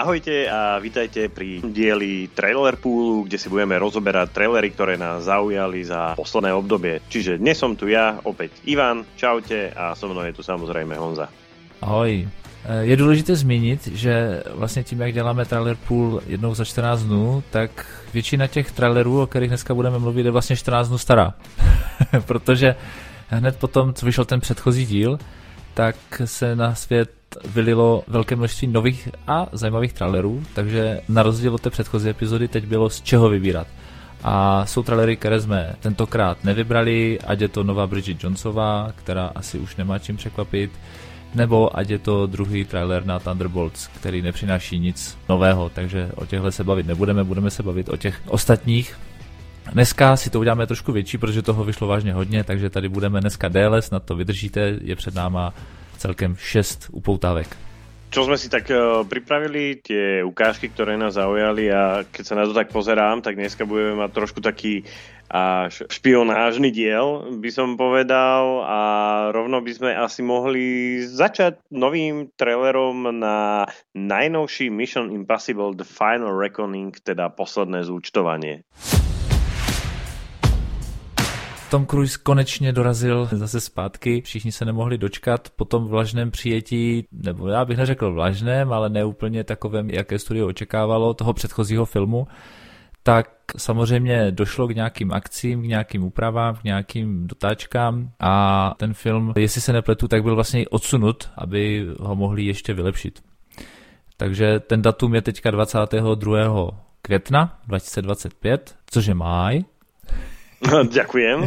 Ahojte a vítajte pri dieli Trailer Poolu, kde si budeme rozoberať trailery, ktoré nás zaujali za posledné obdobie. Čiže dnes som tu ja, opäť Ivan, čaute, a so mnou je tu samozrejme Honza. Ahoj. Je důležité zmínit, že vlastně tím, jak děláme Trailer Pool jednou za 14 dnů, tak většina těch trailerů, o kterých dneska budeme mluvit, je vlastně 14 dnů stará. Protože hned potom, co vyšel ten předchozí díl, tak se na svět vylilo velké množství nových a zajímavých trailerů, takže na rozdíl od té předchozí epizody teď bylo z čeho vybírat. A jsou trailery, které jsme tentokrát nevybrali, ať je to nová Bridget Jonesová, která asi už nemá čím překvapit, nebo ať je to druhý trailer na Thunderbolts, který nepřináší nic nového, takže o těchhle se bavit nebudeme, budeme se bavit o těch ostatních. Dneska si to uděláme trošku větší, protože toho vyšlo vážně hodně, takže tady budeme dneska déle, snad to vydržíte, je před náma celkem 6 upoutávek. Čo sme si tak pripravili, tie ukážky, ktoré nás zaujali, a keď sa na to tak pozerám, tak dneska budeme mať trošku taký až špionážny diel, by som povedal, a rovno by sme asi mohli začať novým trailerom na najnovší Mission Impossible The Final Reckoning, teda posledné zúčtovanie. Tom Cruise konečně dorazil zase zpátky, všichni se nemohli dočkat po tom vlažném přijetí, nebo já bych neřekl vlažném, ale ne úplně takovém, jaké studio očekávalo, toho předchozího filmu, tak samozřejmě došlo k nějakým akcím, k nějakým úpravám, k nějakým dotáčkám a ten film, jestli se nepletu, tak byl vlastně odsunut, aby ho mohli ještě vylepšit. Takže ten datum je teďka 22. května 2025, což je máj. No, ďakujem.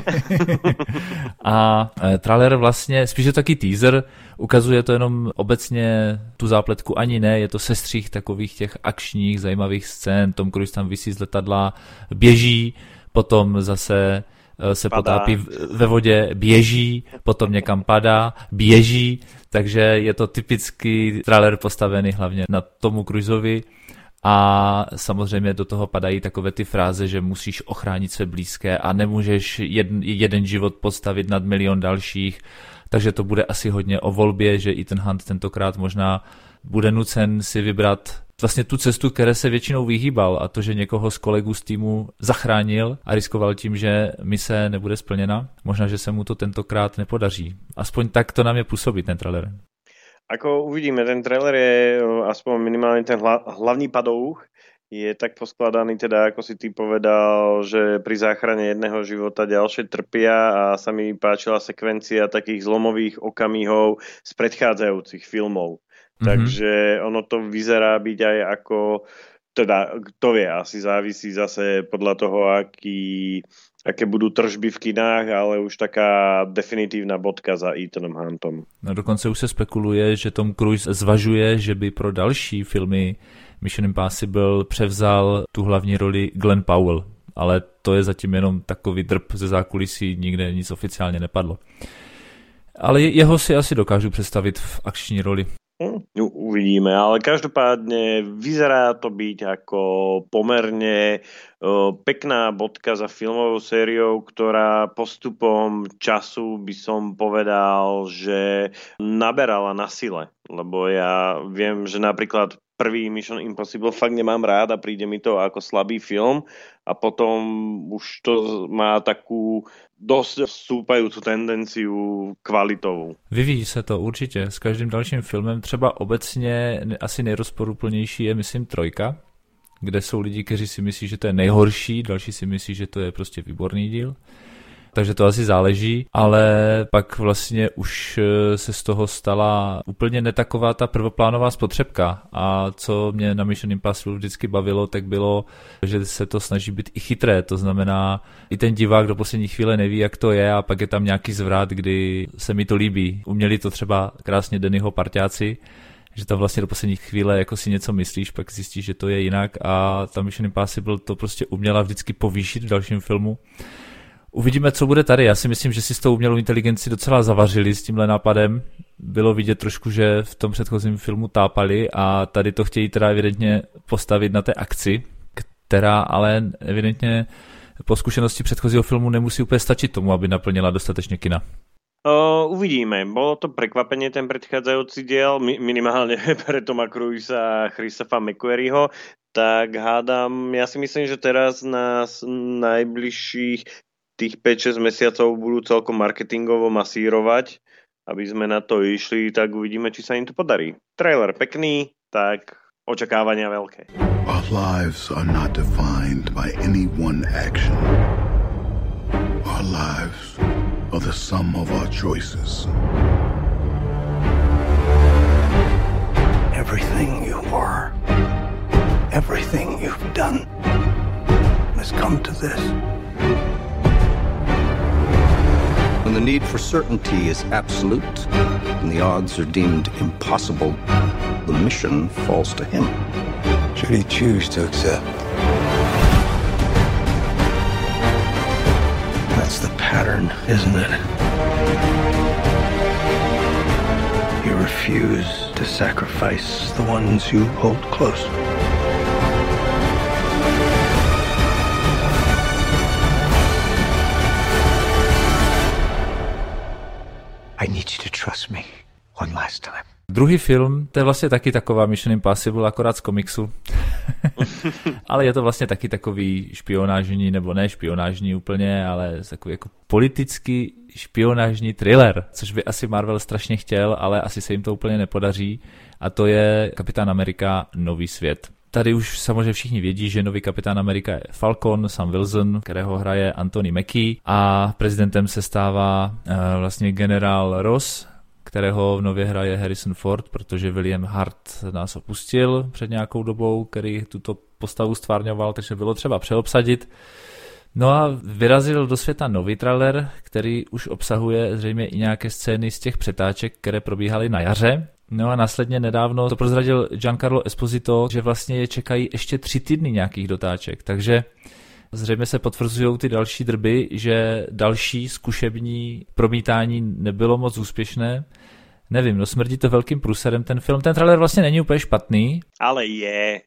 A trailer vlastně, spíš je taky teaser, ukazuje to jenom obecně tu zápletku, ani ne, je to sestřih takových těch akčních, zajímavých scén, Tom Cruise tam visí z letadla, běží, potom zase se potápí ve vodě, běží, potom někam padá, běží, takže je to typický trailer postavený hlavně na Tomu Cruiseovi. A samozřejmě do toho padají takové ty fráze, že musíš ochránit své blízké a nemůžeš jeden život postavit nad milion dalších, takže to bude asi hodně o volbě, že Ethan Hunt tentokrát možná bude nucen si vybrat vlastně tu cestu, které se většinou vyhýbal, a to, že někoho z kolegů z týmu zachránil a riskoval tím, že mise nebude splněna. Možná, že se mu to tentokrát nepodaří. Aspoň tak to nám je působit, ten trailer. Ako uvidíme, ten trailer je aspoň minimálne ten hlavný padouch je tak poskladaný, teda ako si ty povedal, že pri záchrane jedného života ďalšie trpia, a sa mi páčila sekvencia takých zlomových okamihov z predchádzajúcich filmov. Takže ono to vyzerá byť aj ako, teda kto vie, asi závisí zase podľa toho, aké budú tržby v kinách, ale už taká definitívna bodka za Ethanom Huntom. No, dokonce už se spekuluje, že Tom Cruise zvažuje, že by pro další filmy Mission Impossible převzal tu hlavní roli Glenn Powell, ale to je zatím jenom takový drb ze zákulisí, nikde nic oficiálně nepadlo. Ale jeho si asi dokážu představit v akční roli. Uvidíme, ale každopádne vyzerá to byť ako pomerne pekná bodka za filmovou sériou, ktorá postupom času, by som povedal, že naberala na sile, lebo ja viem, že napríklad prvý Mission Impossible fakt nemám rád a príde mi to ako slabý film, a potom už to má takú dosť stúpajúcu tendenciu kvalitovou. Vyvíjí se to určitě s každým dalším filmem. Třeba obecně asi nejrozporuplnější je, myslím, 3, kde jsou lidi, kteří si myslí, že to je nejhorší, další si myslí, že to je prostě výborný díl. Takže to asi záleží, ale pak vlastně už se z toho stala úplně netaková ta prvoplánová spotřebka, a co mě na Mission Impossible vždycky bavilo, tak bylo, že se to snaží být i chytré, to znamená i ten divák do poslední chvíle neví, jak to je, a pak je tam nějaký zvrat, kdy se mi to líbí. Uměli to třeba krásně Dannyho parťáci, že tam vlastně do poslední chvíle jako si něco myslíš, pak zjistíš, že to je jinak, a ta Mission Impossible to prostě uměla vždycky povýšit v dalším filmu. Uvidíme, co bude tady. Já si myslím, že si s tou umělou inteligenci docela zavařili s tímhle nápadem. Bylo vidět trošku, že v tom předchozím filmu tápali, a tady to chtějí teda evidentně postavit na té akci, která ale evidentně po zkušenosti předchozího filmu nemusí úplně stačit tomu, aby naplnila dostatečně kina. Uvidíme. Bolo to prekvapenie ten predchádzajúci diel, minimálne pre Toma Cruisa a Christopha McQuarrieho, tak hádam, ja si myslím, že teraz na najbližších tých 5-6 mesiacov budú celkom marketingovo masírovať, aby sme na to išli, tak uvidíme, či sa im to podarí. Trailer pekný, tak očakávania veľké. Our lives are not defined by any one action. Our lives are the sum of our choices. Everything you are, everything you've done has come to this. When the need for certainty is absolute and the odds are deemed impossible, the mission falls to him. Should he choose to accept? That's the pattern, isn't it? You refuse to sacrifice the ones you hold close. I need you to trust me one last time. Druhý film, to je vlastně taky taková Mission Impossible, akorát z komiksu. Ale je to vlastně taky takový špionážní, nebo ne špionážní úplně, ale takový jako politický špionážní thriller, což by asi Marvel strašně chtěl, ale asi se jim to úplně nepodaří. A to je Kapitán Amerika Nový svět. Tady už samozřejmě všichni vědí, že nový Kapitán Amerika je Falcon, Sam Wilson, kterého hraje Anthony Mackie, a prezidentem se stává vlastně generál Ross, kterého v nově hraje Harrison Ford, protože William Hart nás opustil před nějakou dobou, který tuto postavu stvárňoval, takže bylo třeba přeobsadit. No a vyrazil do světa nový trailer, který už obsahuje zřejmě i nějaké scény z těch přetáček, které probíhaly na jaře. No a následně nedávno to prozradil Giancarlo Esposito, že vlastně je čekají ještě 3 týdny nějakých dotáček, takže zřejmě se potvrzují ty další drby, že další zkušební promítání nebylo moc úspěšné. Nevím, no smrdí to velkým průserem ten film. Ten trailer vlastně není úplně špatný. Ale je.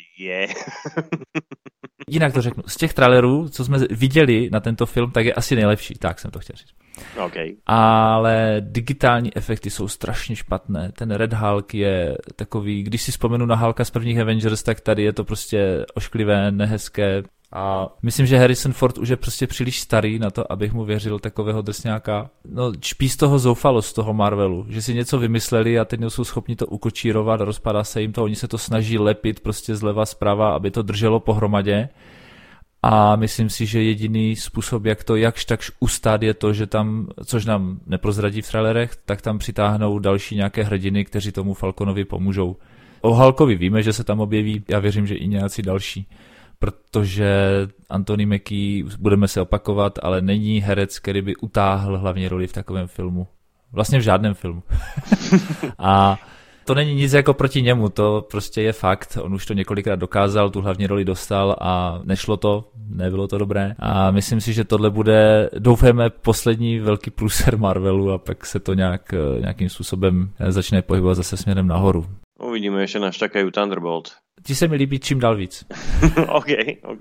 Jinak to řeknu. Z těch trailerů, co jsme viděli na tento film, tak je asi nejlepší. Tak jsem to chtěl říct. Okay. Ale digitální efekty jsou strašně špatné. Ten Red Hulk je takový, když si vzpomenu na Hulka z prvních Avengers, tak tady je to prostě ošklivé, nehezké. A myslím, že Harrison Ford už je prostě příliš starý na to, abych mu věřil takového drsňáka. No, špí z toho zoufalost z toho Marvelu, že si něco vymysleli a teď jsou schopni to ukočírovat, rozpadá se jim to, oni se to snaží lepit prostě zleva zprava, aby to drželo pohromadě. A myslím si, že jediný způsob, jak to jakž takž ustát, je to, že tam, což nám neprozradí v trailerech, tak tam přitáhnou další nějaké hrdiny, kteří tomu Falconovi pomůžou. O Hulkovi víme, že se tam objeví, já věřím, že i nějací další. Protože Anthony Mackie, budeme se opakovat, ale není herec, který by utáhl hlavní roli v takovém filmu. Vlastně v žádném filmu. A to není nic jako proti němu, to prostě je fakt. On už to několikrát dokázal, tu hlavní roli dostal a nešlo to, nebylo to dobré. A myslím si, že tohle bude, doufáme, poslední velký průser Marvelu a pak se to nějakým způsobem začne pohybovat zase směrem nahoru. Uvidíme, ještě nás čakají Thunderbolt. Ti se mi líbí čím dál víc. OK.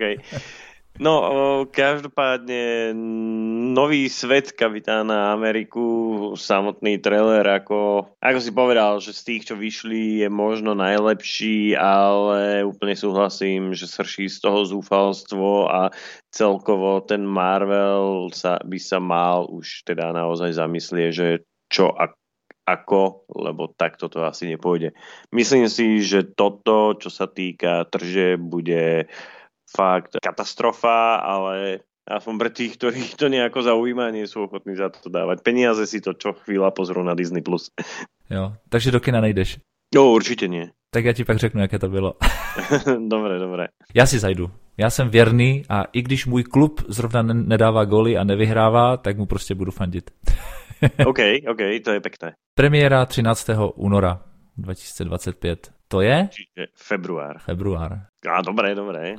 No, každopádne nový svet Kapitána Ameriku, samotný trailer, ako si povedal, že z tých, čo vyšli, je možno najlepší, ale úplne súhlasím, že srší z toho zúfalstvo a celkovo ten Marvel by sa mal už teda naozaj zamyslieť, že čo ako, lebo takto to asi nepôjde. Myslím si, že toto, čo sa týka trže, bude fakt katastrofa, ale aspoň pre tých, ktorých to nejako zaujíma, nie sú ochotní za to dávať peniaze, si to čo chvíľa pozrú na Disney+. Jo, takže do kina nejdeš? No, určitě nie. Tak já ti pak řeknu, jaké to bylo. Dobré. Já si zajdu. Já jsem věrný a i když můj klub zrovna nedává góly a nevyhrává, tak mu prostě budu fandit. OK, to je pekné. Premiéra 13. února 2025. To je? Čiže február. Dobré.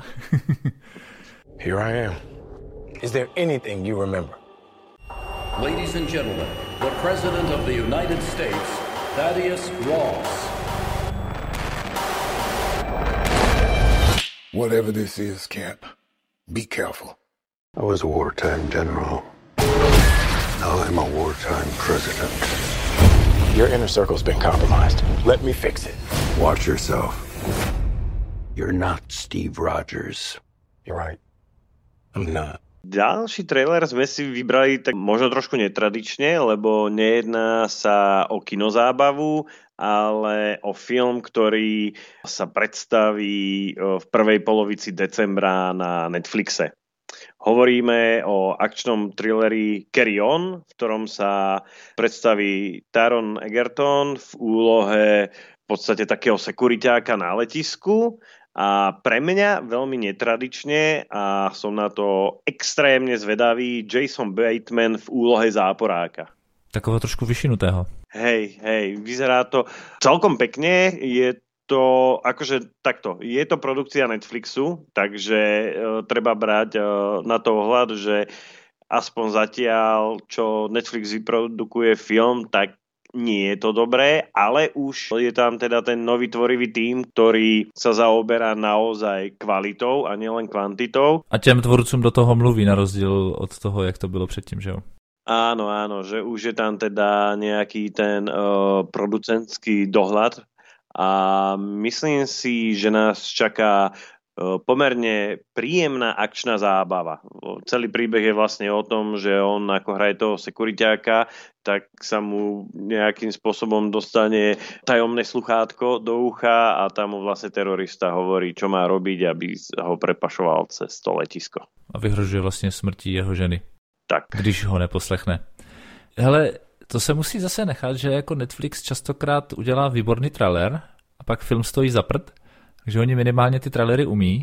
Here I am. Is there anything you remember? Ladies and gentlemen, the President of the United States, Thaddeus Ross. Whatever this is, Cap, be careful. I was a wartime general. I'm a wartime president. Your inner circle's been compromised. Let me fix it. Watch yourself. You're not Steve Rogers. You're right. I'm not. Ďalší trailer sme si vybrali tak možno trošku netradične, lebo nejedná sa o kinozábavu, ale o film, ktorý sa predstaví v prvej polovici decembra na Netflixe. Hovoríme o akčnom thrilleri Carry On, v ktorom sa predstaví Taron Egerton v úlohe v podstate takého sekuriťáka na letisku a pre mňa veľmi netradične a som na to extrémne zvedavý Jason Bateman v úlohe záporáka. Takového trošku vyšinutého. Hej, vyzerá to celkom pekne, je to akože takto, je to produkcia Netflixu, takže treba brať na to ohľad, že aspoň zatiaľ, čo Netflix vyprodukuje film, tak nie je to dobré, ale už je tam teda ten nový tvorivý tím, ktorý sa zaoberá naozaj kvalitou a nielen kvantitou. A těm tvorcům do toho mluví, na rozdíl od toho, jak to bylo předtím, že jo? Áno, že už je tam teda nejaký ten producentský dohľad a myslím si, že nás čaká pomerne príjemná akčná zábava. Celý príbeh je vlastne o tom, že on ako hraje toho sekuriťáka, tak sa mu nejakým spôsobom dostane tajomné sluchátko do ucha a tam mu vlastne terorista hovorí, čo má robiť, aby ho prepašoval cez to letisko. A vyhrožuje vlastně smrtí jeho ženy. Tak. Když ho neposlechne. Hele, to se musí zase nechat, že jako Netflix častokrát udělá výborný trailer a pak film stojí za prd, takže oni minimálně ty trailery umí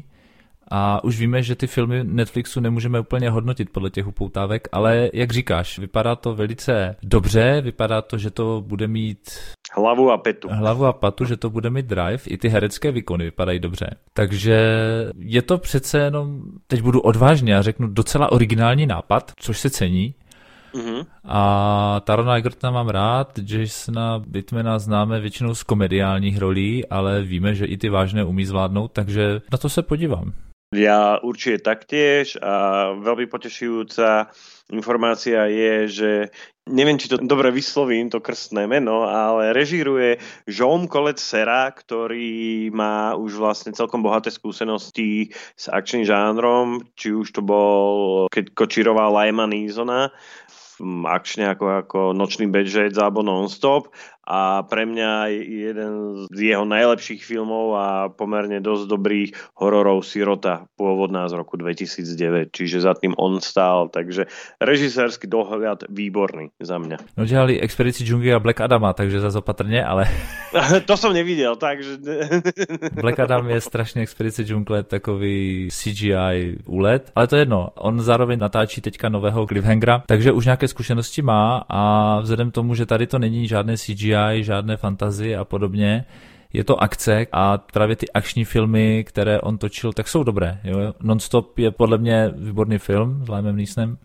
a už víme, že ty filmy Netflixu nemůžeme úplně hodnotit podle těch upoutávek, ale jak říkáš, vypadá to velice dobře, vypadá to, že to bude mít hlavu a patu, že to bude mít drive, i ty herecké výkony vypadají dobře. Takže je to přece jenom, teď budu odvážný a řeknu docela originální nápad, což se cení. Mm-hmm. A Tarona Egertona mám rád, Jasona Batemana známe většinou z komediálních rolí, ale víme, že i ty vážné umí zvládnout, takže na to se podívám. Ja určite taktiež a veľmi potešujúca informácia je, že neviem, či to dobre vyslovím, to krstné meno, ale režíruje Jaume Collet-Serra, ktorý má už vlastne celkom bohaté skúsenosti s akčným žánrom, či už to bol, keď kočíroval Liama Neesona, akčne ako Nočný bedžec alebo Non-Stop a pre mňa jeden z jeho najlepších filmov a pomerne dosť dobrých hororov Sirota, pôvodná z roku 2009, čiže za tým on stál, takže režisérsky dohľad výborný za mňa. No dělali Expedici džungly a Black Adama, takže zase opatrně, ale... To som nevidel, takže... Black Adam je strašně Expedice džungle, takový CGI úlet, ale to je jedno, on zároveň natáčí teďka nového Cliffhangera, takže už nějaké zkušenosti má a vzhledem tomu, že tady to není žádné CGI, žádné fantazie a podobně, je to akce a právě ty akční filmy, které on točil, tak jsou dobré. Jo? Non-Stop je podle mě výborný film s Liamem Neesonem,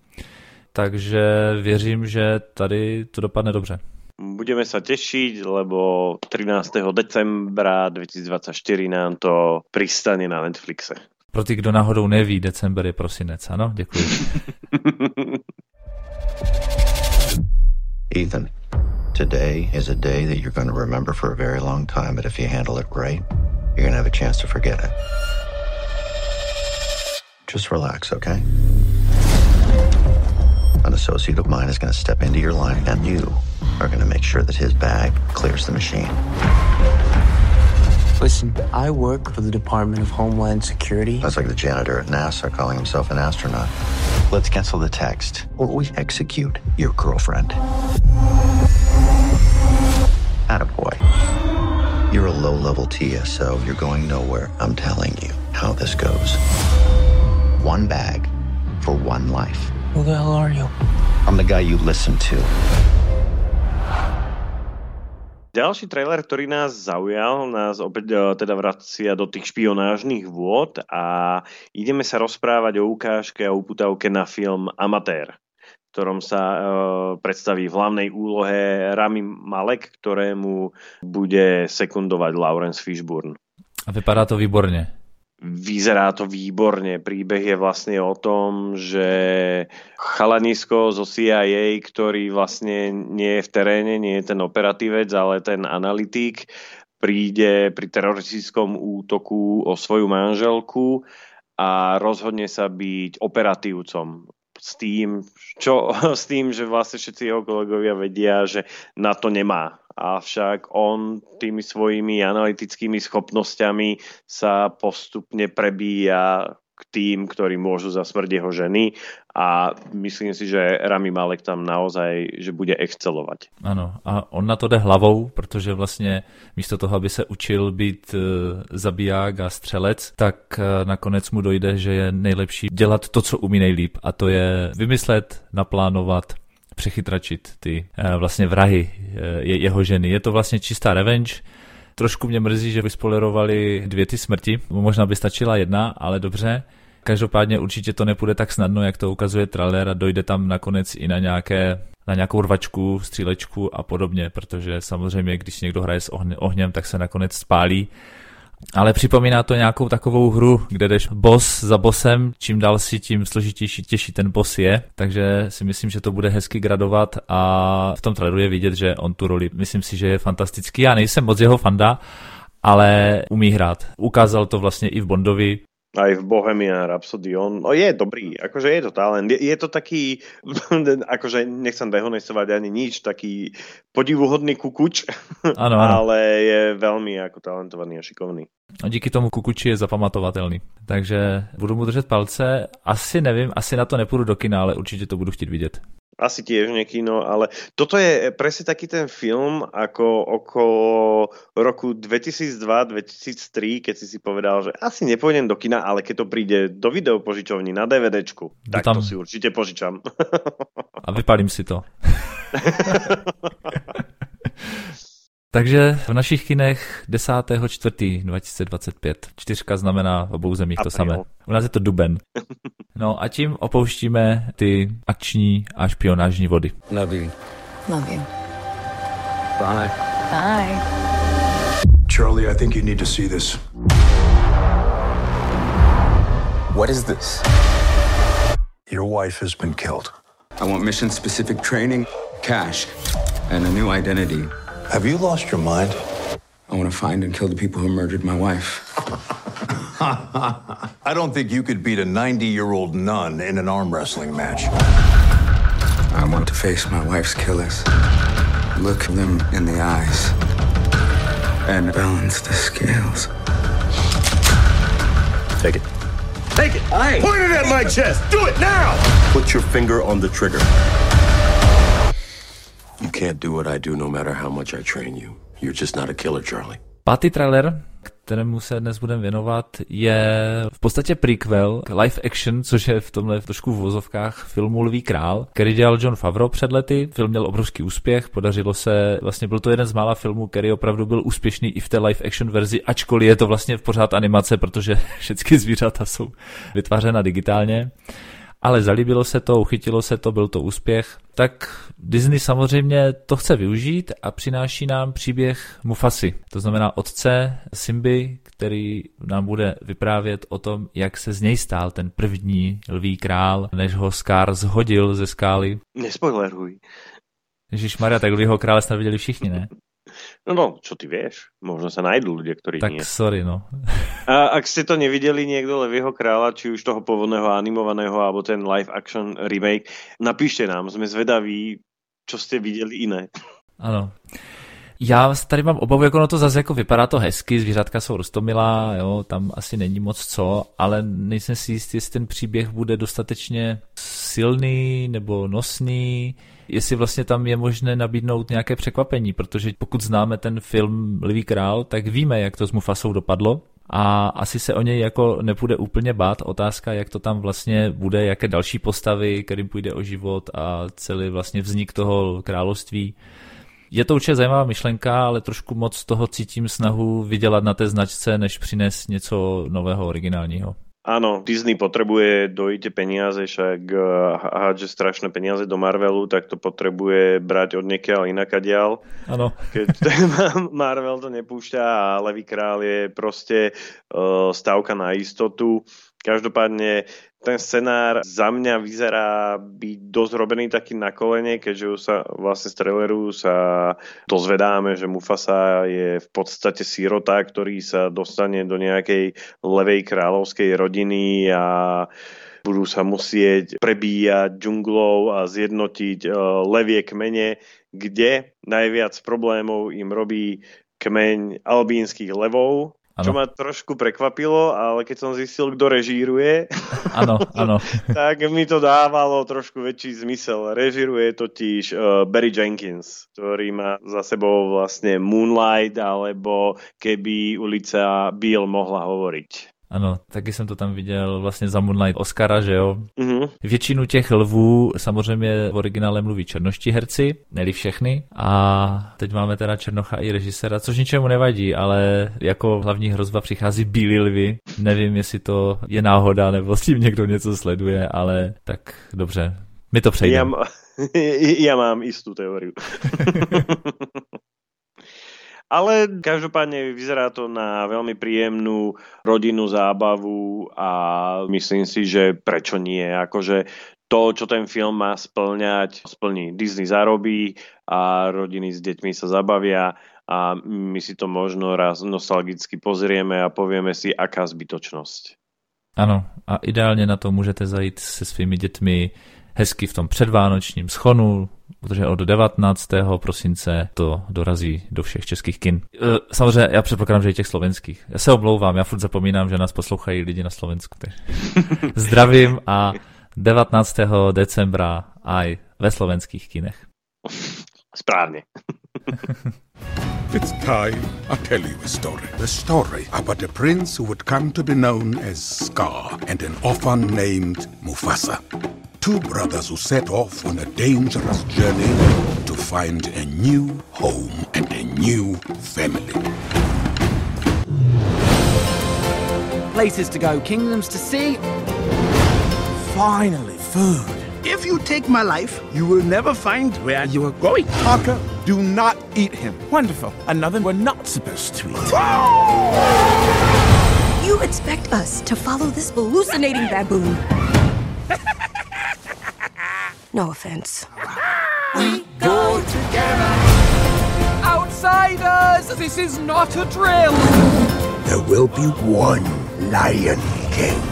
takže věřím, že tady to dopadne dobře. Budeme sa tešiť, lebo 13. decembra 2024 nám to pristane na Netflixe. Pro ty, kdo náhodou neví, december je prosinec, ano? Děkuji. Ethan, today is a day that you're going to remember for a very long time, but if you handle it right, you're going to have a chance to forget it. Just relax, okay? An associate of mine is going to step into your line, and you are going to make sure that his bag clears the machine. Listen, I work for the Department of Homeland Security. That's like the janitor at NASA calling himself an astronaut. Let's cancel the text, or we execute your girlfriend. Attaboy. You're a low-level TSO. You're going nowhere. I'm telling you how this goes. One bag for one life. Who the hell are you? I'm the guy you listen to. Ďalší trailer, ktorý nás zaujal, nás opäť teda vracia do tých špionážnych vôd a ideme sa rozprávať o ukážke a uputavke na film Amatér, v ktorom sa predstaví v hlavnej úlohe Rami Malek, ktorému bude sekundovať Laurence Fishburne. A vypadá to výborne. vyzerá to výborne. Príbeh je vlastne o tom, že chalanisko zo CIA, ktorý vlastne nie je v teréne, nie je ten operatívec, ale ten analytik, príde pri teroristickom útoku o svoju manželku a rozhodne sa byť operatívcom. S tým, že vlastne všetci jeho kolegovia vedia, že na to nemá. Avšak on tými svojimi analytickými schopnosťami sa postupne prebíja k tým, ktorí môžu za smrť jeho ženy a myslím si, že Rami Malek tam naozaj, že bude excelovať. Ano, a on na to jde hlavou, protože vlastně místo toho, aby se učil být zabiják a střelec, tak nakonec mu dojde, že je nejlepší dělat to, co umí nejlíp, a to je vymyslet, naplánovat, přechytračit ty vlastně vrahy jeho ženy. Je to vlastně čistá revenge. Trošku mě mrzí, že vyspoilerovali 2 ty smrti, možná by stačila 1, ale dobře. Každopádně určitě to nepůjde tak snadno, jak to ukazuje trailer, a dojde tam nakonec i na nějakou rvačku, střílečku a podobně, protože samozřejmě, když někdo hraje s ohněm, tak se nakonec spálí. Ale připomíná to nějakou takovou hru, kde jdeš boss za bossem, čím dál si, tím složitější, těžší ten boss je, takže si myslím, že to bude hezky gradovat a v tom traileru je vidět, že on tu roli, myslím si, že je fantastický. Já nejsem moc jeho fanda, ale umí hrát. Ukázal to vlastně i v Bondovi. Aj v Bohemian Rhapsody, je dobrý, akože je to talent, je to taký, akože nechcem dehonestovať ani nič, taký podivuhodný kukuč, ano. Ale je veľmi ako talentovaný a šikovný. A díky tomu kukuči je zapamatovatelný, takže budu mu držet palce, asi nevím, asi na to nepůjdu do kina, ale určitě to budu chtít vidět. Asi tiež nekino, ale toto je presne taký ten film ako okolo roku 2002-2003, keď si povedal, že asi nepôjdem do kina, ale keď to príde do videopožičovní na DVDčku, tak tam... to si určite požičam. A vypálím si to. Takže v našich kinech 10.4.2025. 4 znamená v obou zemích to samé. U nás je to duben. No a tím opouštíme ty akční a špionážní vody. Love you. Love you. Bye. Bye. Charlie, I think you need to see this. What is this? Your wife has been killed. I want mission-specific training, cash, and a new identity. Have you lost your mind? I want to find and kill the people who murdered my wife. I don't think you could beat a 90-year-old nun in an arm wrestling match. I want to face my wife's killers, look them in the eyes, and balance the scales. Take it. Take it! Aye. Point it at my chest! Do it now! Put your finger on the trigger. You can't do what I do no matter how much I train you. You're just not a killer, Charlie. 5. trailer, kterému se dnes budeme věnovat, je v podstatě prequel k live action, což je v tomhle trošku v vozovkách filmu Lví král, který dělal Jon Favreau před lety. Film měl obrovský úspěch, podařilo se, vlastně byl to jeden z mála filmů, který opravdu byl úspěšný i v té live action verzi, ačkoliv je to vlastně pořád animace, protože všechny zvířata jsou vytvářena digitálně. Ale zalíbilo se to, uchytilo se to, byl to úspěch. Tak Disney samozřejmě to chce využít a přináší nám příběh Mufasy. To znamená otce Simby, který nám bude vyprávět o tom, jak se z něj stál ten první lví král, než ho Scar zhodil ze skály. Nespoileruj. Ježišmarja, tak lvího krále snad viděli všichni, ne? No, čo ty vieš? Možno sa nájdú ľudia, ktorí tak nie. Tak sorry, no. A ak ste to nevideli niekto Levýho kráľa, či už toho pôvodného animovaného, alebo ten live action remake, napíšte nám, sme zvedaví, čo ste videli iné. Ano. Já tady mám obavu, jako no to zase jako vypadá to hezky, zvířátka jsou roztomilá, jo, tam asi není moc co, ale nejsem si jistý, jestli ten příběh bude dostatečně silný nebo nosný, jestli vlastně tam je možné nabídnout nějaké překvapení, protože pokud známe ten film Lví král, tak víme, jak to s Mufasou dopadlo a asi se o něj jako nepůjde úplně bát. Otázka, jak to tam vlastně bude, jaké další postavy, kterým půjde o život a celý vlastně vznik toho království. Je to určitě zajímavá myšlenka, ale trošku moc toho cítím snahu vydělat na té značce, než přinést něco nového, originálního. Áno, Disney potrebuje dojiť peniaze, však hádže strašné peniaze do Marvelu, tak to potrebuje brať od niekiaľ inakadiaľ. Áno. Keď Marvel to nepúšťa a Levý král je proste stávka na istotu. Každopádne ten scenár za mňa vyzerá byť dosť robený taký na kolene, keďže sa vlastne z traileru sa dozvedáme, že Mufasa je v podstate sirota, ktorý sa dostane do nejakej levej kráľovskej rodiny a budú sa musieť prebíjať džunglou a zjednotiť levie kmene, kde najviac problémov im robí kmeň albínskych levov. Čo ma trošku prekvapilo, ale keď som zistil, kto režíruje, áno. tak mi to dávalo trošku väčší zmysel. Režíruje totiž Barry Jenkins, ktorý má za sebou vlastne Moonlight, alebo Keby ulica Bill mohla hovoriť. Ano, taky jsem to tam viděl vlastně za Moonlight Oscara, že jo? Mm-hmm. Většinu těch lvů samozřejmě v originále mluví černoští herci, ne všechny, a teď máme teda černocha i režisera, což ničemu nevadí, ale jako hlavní hrozba přichází bílí lvy. Nevím, jestli to je náhoda, nebo s tím někdo něco sleduje, ale tak dobře, my to přejdeme. Ja mám istú teóriu. Ale každopádne vyzerá to na veľmi príjemnú rodinnú zábavu a myslím si, že prečo nie. Akože to, čo ten film má splní. Disney zarobí a rodiny s deťmi sa zabavia a my si to možno raz nostalgicky pozrieme a povieme si, aká zbytočnosť. Ano, a ideálně na to můžete zajít se svými dětmi hezky v tom předvánočním schonu, protože od 19. prosince to dorazí do všech českých kin. Samozřejmě já předpokládám, že i těch slovenských. Já se omlouvám, já furt zapomínám, že nás poslouchají lidi na Slovensku. Zdravím a 19. decembra aj ve slovenských kinech. Správně. It's time I tell you a story. The story about a prince who would come to be known as Scar and an orphan named Mufasa. Two brothers who set off on a dangerous journey to find a new home and a new family. Places to go, kingdoms to see. Finally, food. If you take my life, you will never find where you are going. Parker, do not eat him. Wonderful. Another we're not supposed to eat. You expect us to follow this hallucinating baboon? No offense. We go together. Outsiders, this is not a drill. There will be one Lion King.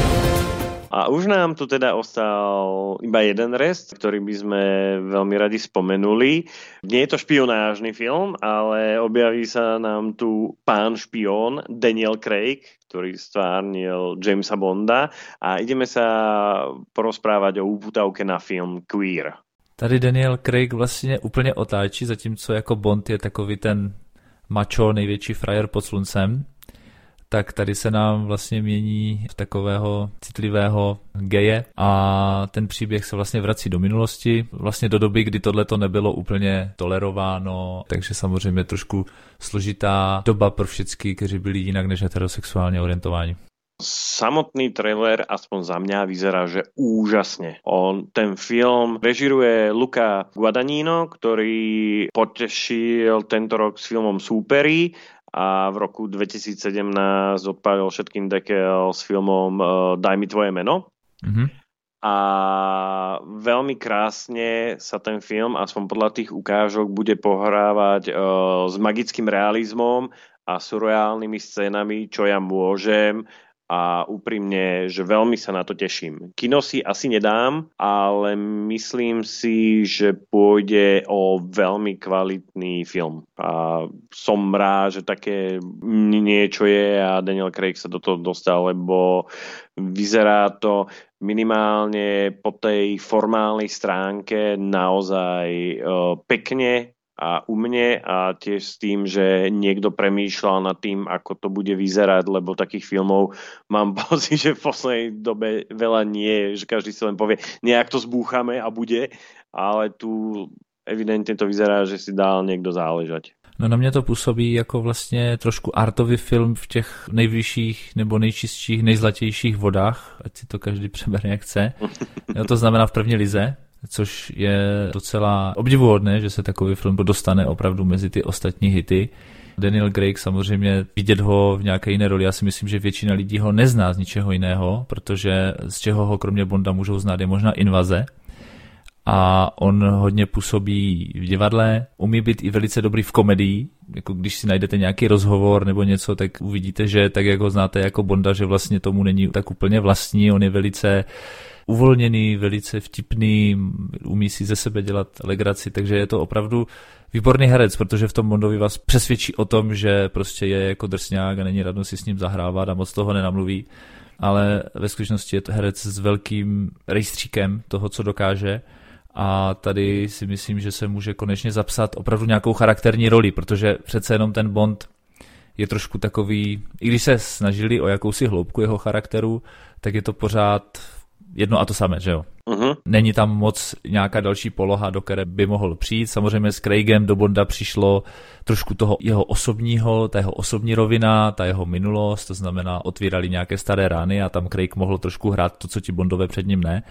A už nám tu teda ostal iba jeden rest, ktorý by sme veľmi radi spomenuli. Nie je to špionážny film, ale objaví sa nám tu pán špión Daniel Craig, ktorý stvárnil Jamesa Bonda, a ideme sa porozprávať o úputavke na film Queer. Tady Daniel Craig vlastně úplně otáčí, zatímco jako Bond je takový ten macho, největší frajer pod sluncem, tak tady se nám vlastně mění v takového citlivého geje a ten příběh se vlastně vrací do minulosti, vlastně do doby, kdy tohleto nebylo úplně tolerováno, takže samozřejmě trošku složitá doba pro všetky, kteří byli jinak než heterosexuálně orientováni. Samotný trailer, aspoň za mňa, vyzerá, že úžasne. Ten film režiruje Luca Guadagnino, ktorý potešil tento rok s filmom Súperi a v roku 2017 odpálil všetkým dekel s filmom Daj mi tvoje meno. Mm-hmm. A veľmi krásne sa ten film, aspoň podľa tých ukážok, bude pohrávať s magickým realizmom a surreálnymi scénami, čo ja môžem. A úprimne, že veľmi sa na to teším. Kino si asi nedám, ale myslím si, že pôjde o veľmi kvalitný film. A som rád, že také niečo je a Daniel Craig sa do toho dostal, lebo vyzerá to minimálne po tej formálnej stránke naozaj pekne a u mne, a tiež s tým, že niekto premýšľal nad tým, ako to bude vyzerať, lebo takých filmov mám pocit, že v poslednej dobe veľa nie je, že každý si len povie, nejak to zbúchame a bude, ale tu evidentne to vyzerá, že si dal niekto záležať. No na mě to působí jako vlastně trošku artový film v těch nejvyšších nebo nejčistších, nejzlatějších vodách, ať si to každý přebere jak chce. No, to znamená v první lize, což je docela obdivuhodné, že se takový film dostane opravdu mezi ty ostatní hity. Daniel Craig samozřejmě, vidět ho v nějaké jiné roli, já si myslím, že většina lidí ho nezná z ničeho jiného, protože z čeho ho kromě Bonda můžou znát je možná Invaze. A on hodně působí v divadle, umí být i velice dobrý v komedii, jako když si najdete nějaký rozhovor nebo něco, tak uvidíte, že tak jak ho znáte jako Bonda, že vlastně tomu není tak úplně vlastní, on je velice uvolněný, velice vtipný, umí si ze sebe dělat legraci, takže je to opravdu výborný herec, protože v tom Bondovi vás přesvědčí o tom, že prostě je jako drsňák a není radno si s ním zahrávat a moc toho nenamluví, ale ve skutečnosti je to herec s velkým rejstříkem toho, co dokáže. A tady si myslím, že se může konečně zapsat opravdu nějakou charakterní roli, protože přece jenom ten Bond je trošku takový, i když se snažili o jakousi hloubku jeho charakteru, tak je to pořád jedno a to samé, že jo? Uh-huh. Není tam moc nějaká další poloha, do které by mohl přijít. Samozřejmě s Craigem do Bonda přišlo trošku toho jeho osobního, ta jeho osobní rovina, ta jeho minulost, to znamená otvírali nějaké staré rány a tam Craig mohl trošku hrát to, co ti Bondové před ním ne.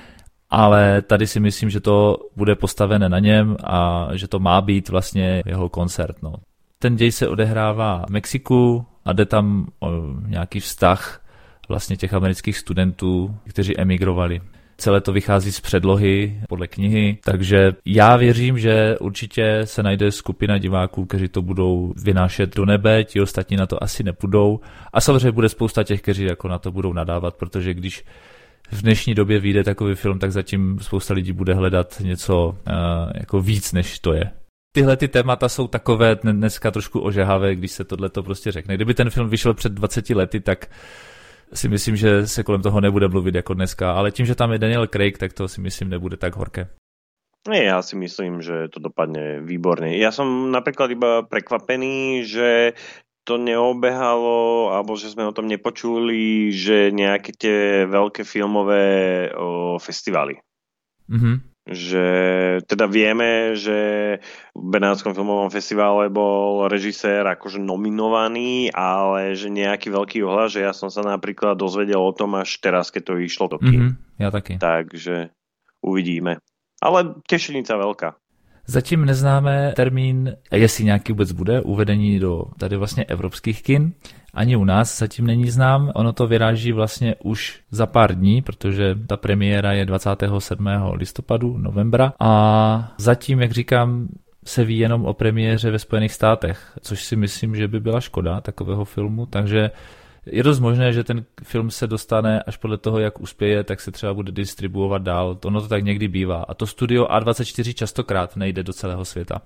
Ale tady si myslím, že to bude postavené na něm a že to má být vlastně jeho koncert. No. Ten děj se odehrává v Mexiku a jde tam o nějaký vztah vlastně těch amerických studentů, kteří emigrovali. Celé to vychází z předlohy podle knihy, takže já věřím, že určitě se najde skupina diváků, kteří to budou vynášet do nebe, ti ostatní na to asi nepůjdou. A samozřejmě bude spousta těch, kteří jako na to budou nadávat, protože když v dnešní době vyjde takový film, tak zatím spousta lidí bude hledat něco jako víc, než to je. Tyhle ty témata jsou takové dneska trošku ožehavé, když se tohleto prostě řekne. Kdyby ten film vyšel před 20 lety, tak si myslím, že se kolem toho nebude mluvit jako dneska, ale tím, že tam je Daniel Craig, tak to si myslím nebude tak horké. Ja si myslím, že to dopadne výborne. Ja som napríklad iba prekvapený, že to neobehalo, alebo že sme o tom nepočuli, že nejaké tie veľké filmové festivály. Mm-hmm. Že teda vieme, že v Benátskom filmovom festivale bol režisér akože nominovaný, ale že nejaký veľký ohlas, že ja som sa napríklad dozvedel o tom až teraz, keď to išlo do kín. Ja taky. Takže uvidíme. Ale tešenica veľká. Zatím neznáme termín, jestli nějaký vůbec bude, uvedení do tady vlastně evropských kin. Ani u nás zatím není znám. Ono to vyráží vlastně už za pár dní, protože ta premiéra je 27. listopadu, novembra. A zatím, jak říkám, se ví jenom o premiéře ve Spojených státech, což si myslím, že by byla škoda takového filmu, takže je dost možné, že ten film se dostane až podle toho, jak uspěje, tak se třeba bude distribuovat dál. Ono to tak někdy bývá. A to studio A24 častokrát nejde do celého světa.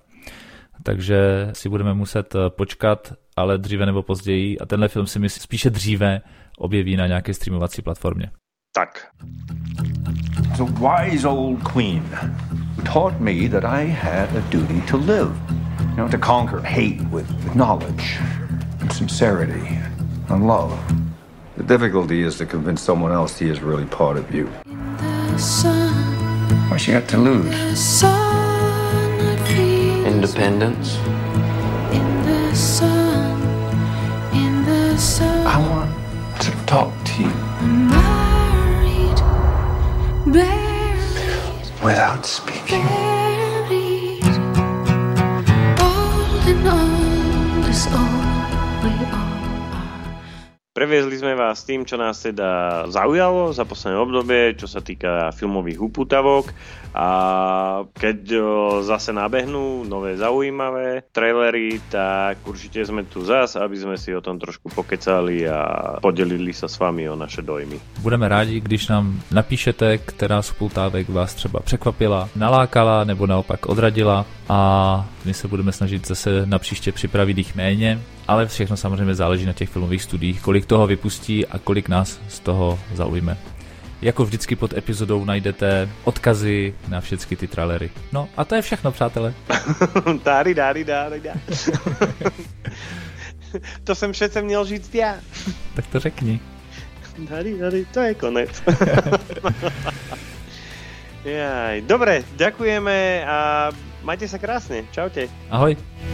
Takže si budeme muset počkat, ale dříve nebo později. A tenhle film si myslím spíše dříve objeví na nějaké streamovací platformě. Tak. The wise old queen taught me that I had a duty to live. You know, to conquer hate with knowledge and sincerity. And love. The difficulty is to convince someone else he is really part of you. What's she got to lose? Independence. I want to talk to you. Without speaking. Previezli sme vás tým, čo nás teda zaujalo za posledné obdobie, čo sa týka filmových upútavok a keď zase nabehnú nové zaujímavé trailery, tak určite sme tu zas, aby sme si o tom trošku pokecali a podelili sa s vami o naše dojmy. Budeme rádi, když nám napíšete, která z upútávek vás třeba překvapila, nalákala nebo naopak odradila a my se budeme snažit zase na příště připravit jich méně. Ale všechno samozřejmě záleží na těch filmových studiích, kolik toho vypustí a kolik nás z toho zaujme. Jako vždycky pod epizodou najdete odkazy na všechny ty trailery. No a to je všechno, přátelé. Dári. To jsem přece měl říct já. Tak to řekni. Dári, to je konec. Jaj, dobre, ďakujeme a majte sa krásne. Čaute. Ahoj.